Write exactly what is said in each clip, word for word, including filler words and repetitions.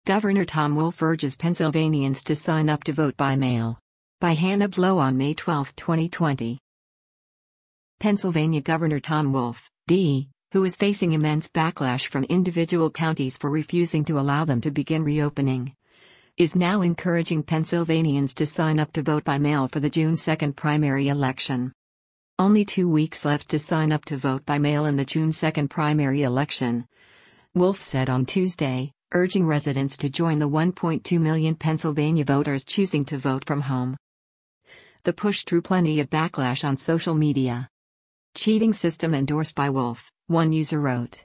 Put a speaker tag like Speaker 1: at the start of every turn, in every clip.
Speaker 1: Governor Tom Wolf urges Pennsylvanians to sign up to vote by mail. By Hannah Blow on May twelfth, twenty twenty. Pennsylvania Governor Tom Wolf, D, who is facing immense backlash from individual counties for refusing to allow them to begin reopening, is now encouraging Pennsylvanians to sign up to vote by mail for the June second primary election. Only two weeks left to sign up to vote by mail in the June second primary election, Wolf said on Tuesday, urging residents to join the one point two million Pennsylvania voters choosing to vote from home. The push drew plenty of backlash on social media. Cheating system endorsed by Wolf, one user wrote.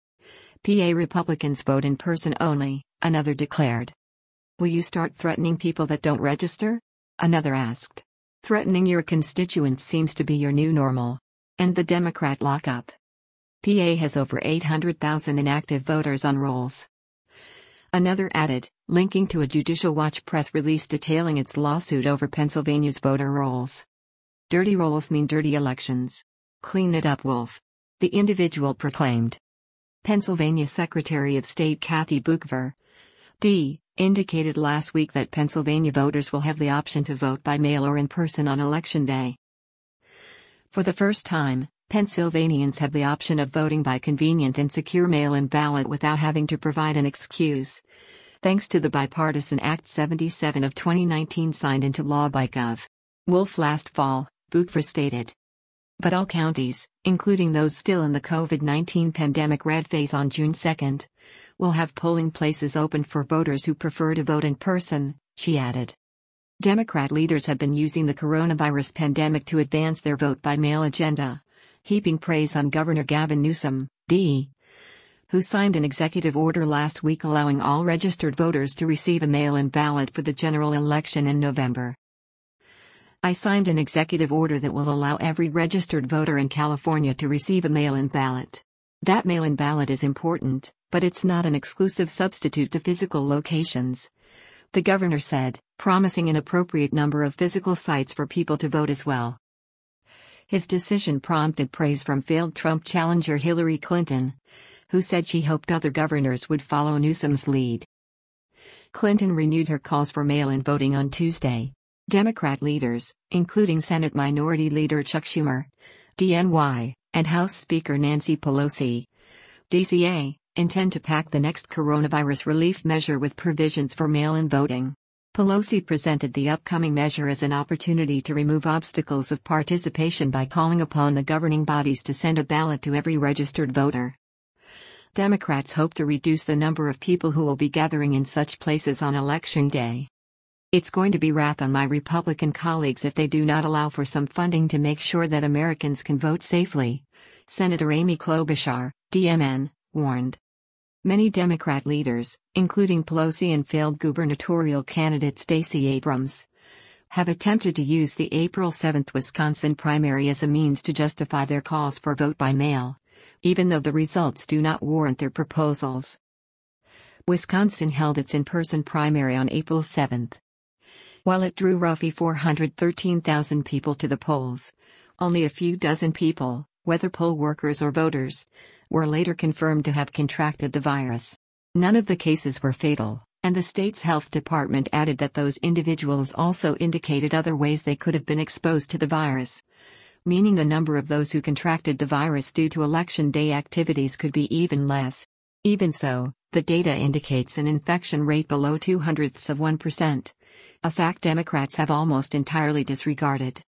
Speaker 1: P A Republicans vote in person only, another declared. Will you start threatening people that don't register? Another asked. Threatening your constituents seems to be your new normal. And the Democrat lockup. P A has over eight hundred thousand inactive voters on rolls. Another added, linking to a Judicial Watch press release detailing its lawsuit over Pennsylvania's voter rolls. Dirty rolls mean dirty elections. Clean it up, Wolf. The individual proclaimed. Pennsylvania Secretary of State Kathy Boockver, D, indicated last week that Pennsylvania voters will have the option to vote by mail or in person on Election Day. For the first time, Pennsylvanians have the option of voting by convenient and secure mail-in ballot without having to provide an excuse, thanks to the bipartisan Act seventy-seven of twenty nineteen signed into law by Gov. Wolf last fall, Boockver stated. But all counties, including those still in the COVID nineteen pandemic red phase on June second, will have polling places open for voters who prefer to vote in person, she added. Democrat leaders have been using the coronavirus pandemic to advance their vote-by-mail agenda, heaping praise on Governor Gavin Newsom, D, who signed an executive order last week allowing all registered voters to receive a mail-in ballot for the general election in November. I signed an executive order that will allow every registered voter in California to receive a mail-in ballot. That mail-in ballot is important, but it's not an exclusive substitute to physical locations, the governor said, promising an appropriate number of physical sites for people to vote as well. His decision prompted praise from failed Trump challenger Hillary Clinton, who said she hoped other governors would follow Newsom's lead. Clinton renewed her calls for mail-in voting on Tuesday. Democrat leaders, including Senate Minority Leader Chuck Schumer, D N Y, and House Speaker Nancy Pelosi, D C A, intend to pack the next coronavirus relief measure with provisions for mail-in voting. Pelosi presented the upcoming measure as an opportunity to remove obstacles of participation by calling upon the governing bodies to send a ballot to every registered voter. Democrats hope to reduce the number of people who will be gathering in such places on Election Day. It's going to be wrath on my Republican colleagues if they do not allow for some funding to make sure that Americans can vote safely, Senator Amy Klobuchar, D M N, warned. Many Democrat leaders, including Pelosi and failed gubernatorial candidate Stacey Abrams, have attempted to use the April seventh Wisconsin primary as a means to justify their calls for vote by mail, even though the results do not warrant their proposals. Wisconsin held its in-person primary on April seventh. While it drew roughly four hundred thirteen thousand people to the polls, only a few dozen people, whether poll workers or voters, were later confirmed to have contracted the virus. None of the cases were fatal, and the state's health department added that those individuals also indicated other ways they could have been exposed to the virus, meaning the number of those who contracted the virus due to Election Day activities could be even less. Even so, the data indicates an infection rate below two hundredths of one percent, a fact Democrats have almost entirely disregarded.